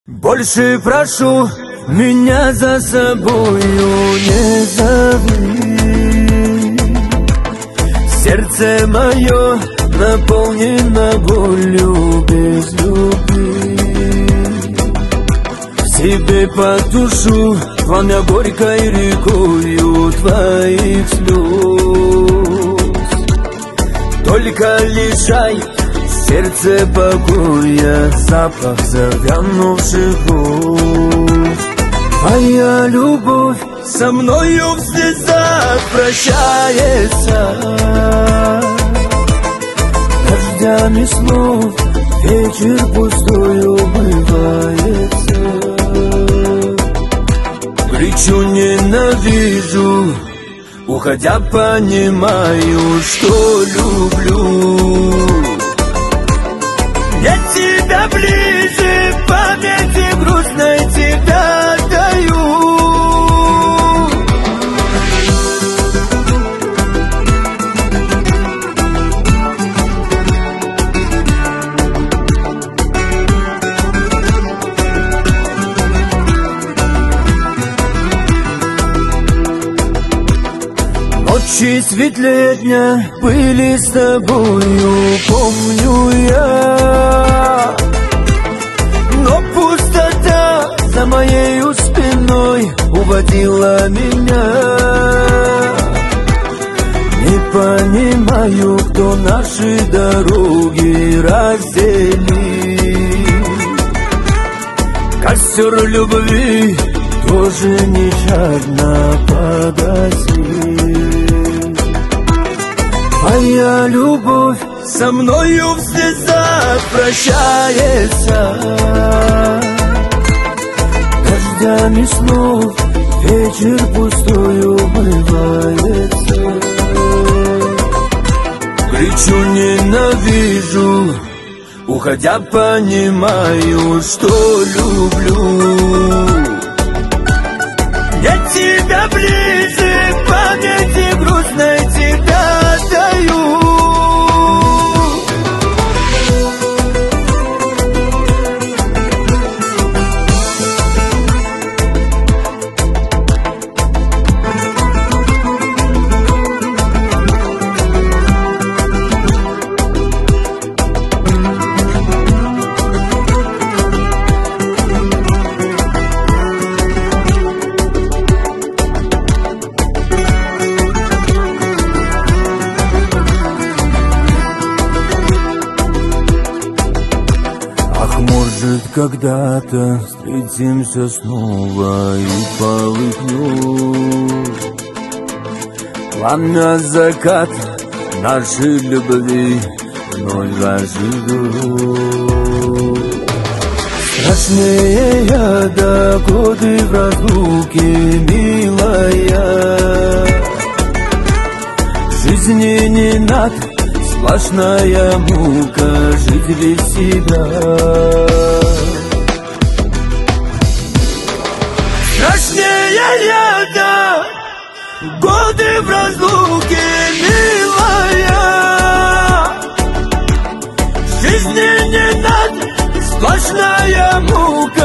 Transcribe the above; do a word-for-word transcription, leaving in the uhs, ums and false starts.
Больше прошу, меня за собою не зови. Сердце мое наполнено болью без любви. В себе потушу пламя горькой рекою твоих слез. Только лишай сердце покоя запах завянувших губ. Твоя любовь со мною в слезах прощается. Дождями слов вечер пустою бывается. Кричу, ненавижу, уходя понимаю, что люблю. Я тебя ближе, памяти грустной тебя даю. Ночи светлее дня были с тобою, помню я. Но пустота за моей спиной уводила меня. Не понимаю, кто наши дороги разделил. Костер любви тоже нещадно погасил. Твоя любовь со мною в слезах прощается. Дождями слов вечер пустою бывается. Кричу, ненавижу, уходя понимаю, что люблю. Я тебя ближе, памяти грустной тебя даю. Может, когда-то встретимся снова и полыхнет пламя заката нашей любви вновь оживет. Страшнее яда годы в разлуке, милая. Жизни не надо, сплошная мука жить без себя. Страшнее яда годы в разлуке, милая. Жизни не надо, сплошная мука